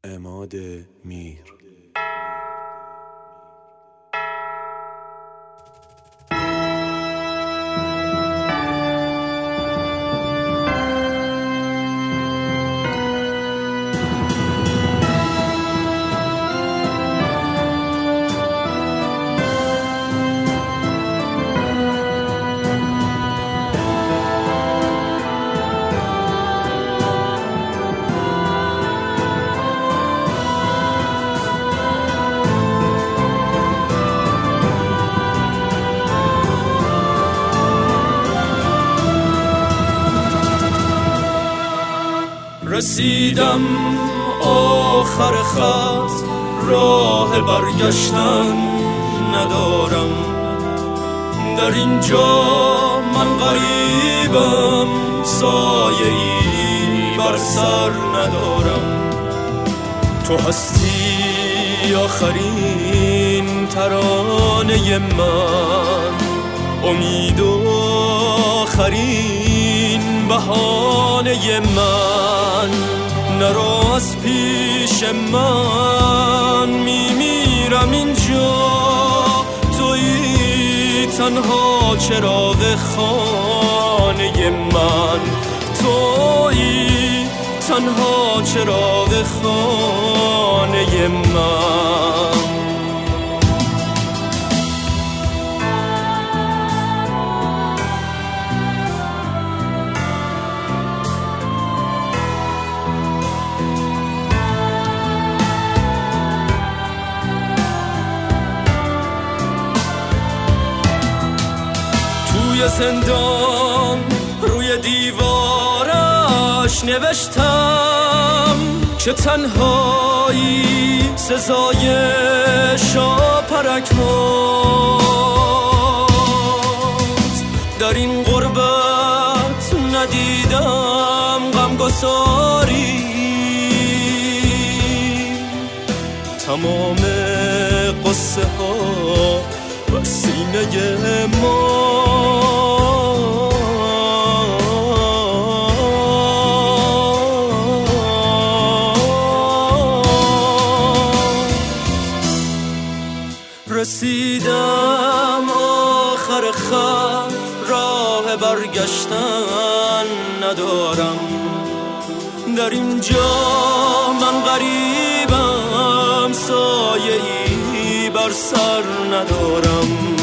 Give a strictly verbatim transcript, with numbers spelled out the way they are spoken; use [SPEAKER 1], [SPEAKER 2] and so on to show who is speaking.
[SPEAKER 1] عماد میر.
[SPEAKER 2] رسیدم آخر خط، راه برگشتن ندارم. در اینجا من غریبم، سایه‌ای بر سر ندارم. تو هستی آخرین ترانه من، امید و آخرین بهانه من. نرو از پیش من، میمیرم اینجا. تویی تنها چراغ خانه من، تویی تنها چراغ خانه من. توی زندان روی دیوارش نوشتم که تنهایی سزای شاپرک هاست. در این غربت ندیدم غمگساری، تمام قصه ها و سینه ما رسیدم آخر خط، راه برگشتن ندارم. در اینجا من غریبم، سایه‌ای بر سر ندارم.